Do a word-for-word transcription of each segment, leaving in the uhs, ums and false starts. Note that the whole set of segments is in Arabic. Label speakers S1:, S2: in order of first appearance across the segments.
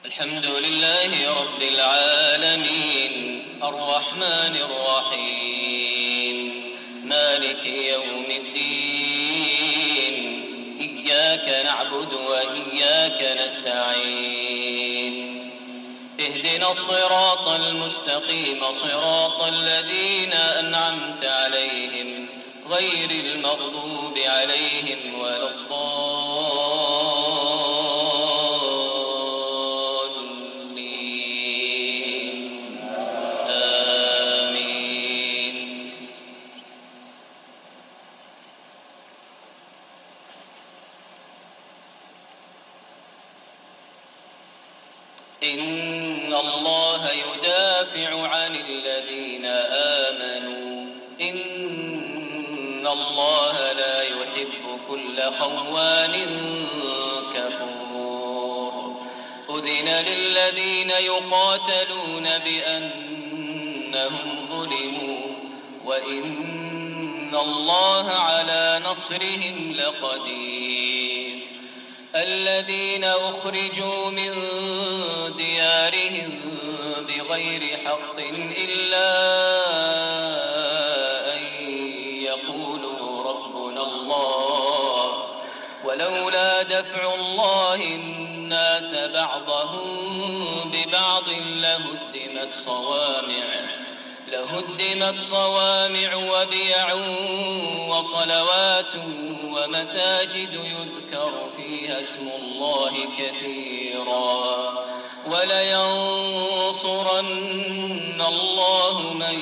S1: الحمد لله رب العالمين الرحمن الرحيم مالك يوم الدين إياك نعبد وإياك نستعين اهدنا الصراط المستقيم صراط الذين أنعمت عليهم غير المغضوب عليهم ولا الضالين آمين. إن الله يدافع عن الذين آمنوا إن الله لا يحب كل خوان كفور. أذن للذين يقاتلون بأنهم ظلموا وإن الله على نصرهم لقدير. الذين أخرجوا من ديارهم بغير حق إلا أن يقولوا ربنا الله ولولا دفع الله الناس بعضهم ببعض لهدمت صوامع لهدمت صوامع وبيع وصلوات ومساجد يذكر فيها اسم الله كثيرا ولينصرن الله من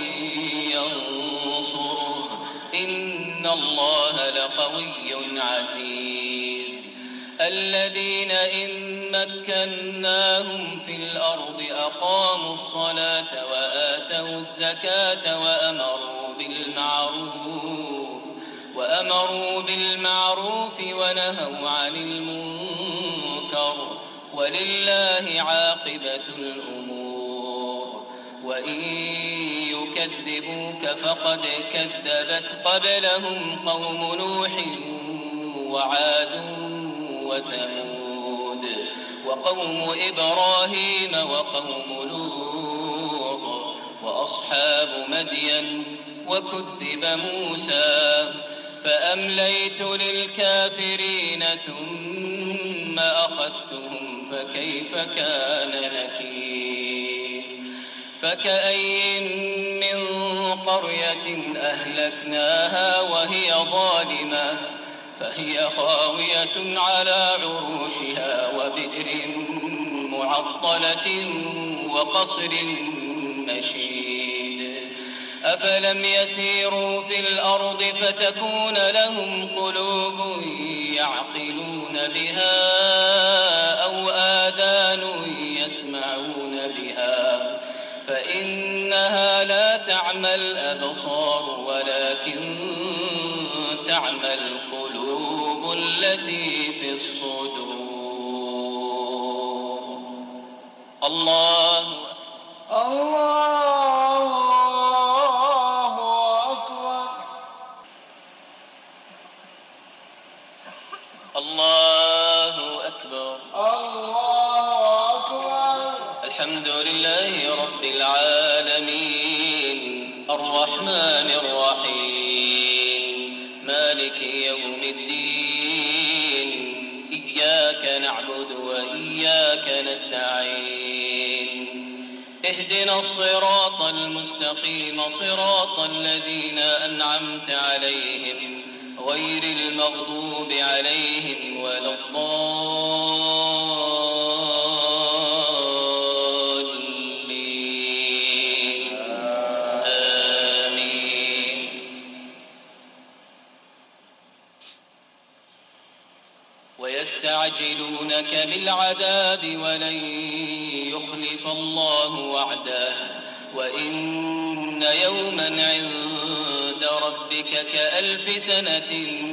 S1: ينصره إن الله لقوي عزيز. الذين إن مكناهم في الأرض أقاموا الصلاة وآتوا الزكاة وأمروا بالمعروف وأمروا بالمعروف ونهوا عن المنكر ولله عاقبة الأمور. وإن يكذبوك فقد كذبت قبلهم قوم نوح وعاد وثمود وقوم إبراهيم وقوم لوط وأصحاب مدين وكذب موسى فأمليت للكافرين ثم أخذتهم فكيف كان نكير. فكأي من قرية أهلكناها وهي ظالمة فهي خاوية على عروشها وبئر معطلة وقصر مشيد. أفلم يسيروا في الأرض فتكون لهم قلوب يعقلون بها أو آذان يسمعون بها فإنها لا تعمى الأبصار ولكن تعمى القلوب التي في الصدور. الله
S2: الله أكبر.
S1: الله أكبر.
S2: الله أكبر.
S1: الحمد لله رب العالمين الرحمن الرحيم مالك يوم الدين إياك نعبد وإياك نستعين اهدنا الصراط المستقيم صراط الذين أنعمت عليهم غير المغضوب عليهم ولا الضالين آمين. ويستعجلونك بالعذاب ولن يخلف الله وعده وإن يوما عند ربك كألف سنة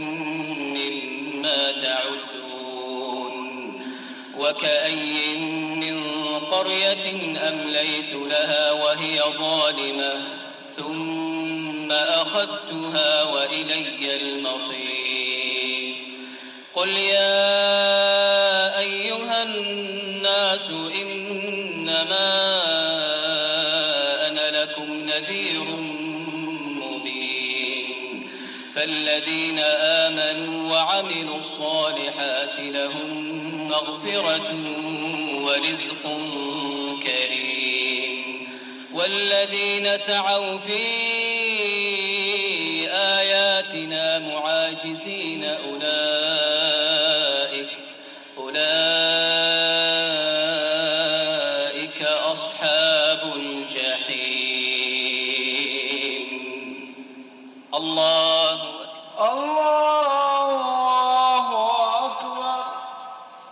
S1: مما تعدون. وكأي من قرية أمليت لها وهي ظالمة ثم أخذتها وإلي المصير. قل يا أيها الناس الناس إنما أنا لكم نذير مبين فالذين آمنوا وعملوا الصالحات لهم مغفرة ورزق كريم والذين سعوا في آياتنا معاجزين أولئك أولئك أصحاب الجحيم. الله